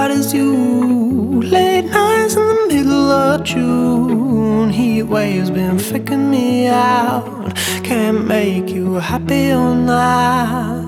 about is you. Late nights in the middle of June. Heat waves been faking me out. Can't make you happy or not.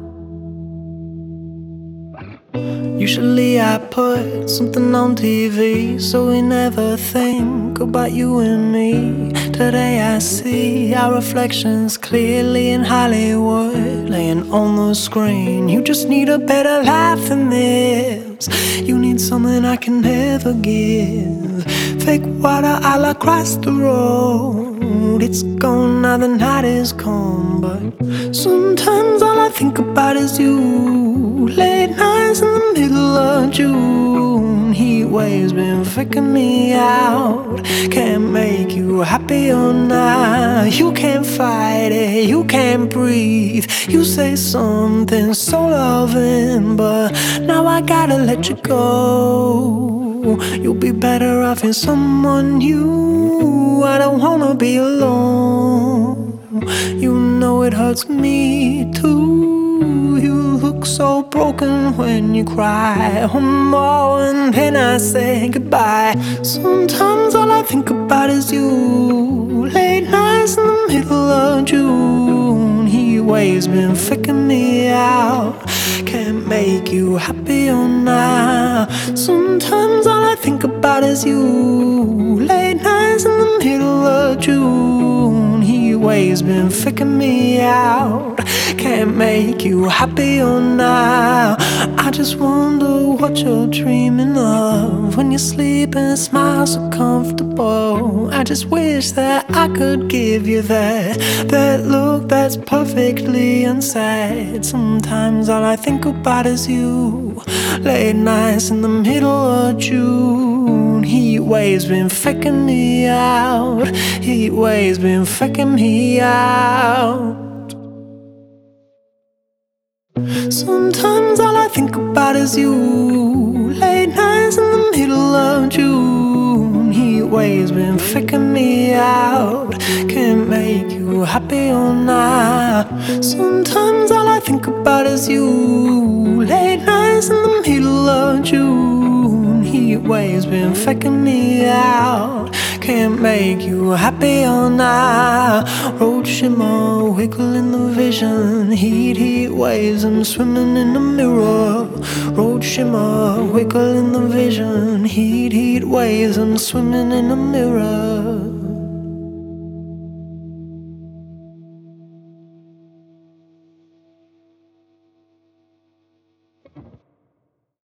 Usually I put something on TV so we never think about you and me. Today I see our reflections clearly in Hollywood, laying on the screen. You just need a better life than this. You need something I can never give. Fake water all across the road. It's gone now, the night is come, but sometimes all I think about is you. Late nights in the middle of June. Heat waves been faking me out. Can't make you happy or not. You can't fight it, you can't breathe. You say something so loving, but now I gotta let you go. You'll be better off in someone new. I don't wanna be alone. You know it hurts me too. You look so broken when you cry. One more and then I say goodbye. Sometimes all I think about is you. Late nights in the middle of June. Heat waves been faking me out. Can't make you happy or not. Sometimes all I think about is you. Late nights in the middle of June. Heat waves been faking me out. Can't make you happy or not. I just wonder what you're dreaming of when you sleep and smile so comfortable. I just wish that I could give you that look that's perfectly unsaid. Sometimes all I think about is you. Late nights in the middle of June. Heat waves been faking me out. Heat waves been faking me out. Sometimes all I think about is you. Late nights in the middle of June. Heat waves been faking me out. Can't make you happy or not. Sometimes all I think about is you. Late nights in the middle of June. Heat waves been faking me out. Can't make you happy or not. Road shimmer, wiggle in the vision. Heat waves, I'm swimming in the mirror. Road shimmer, wiggle in the vision. Heat waves, I'm swimming in the mirror.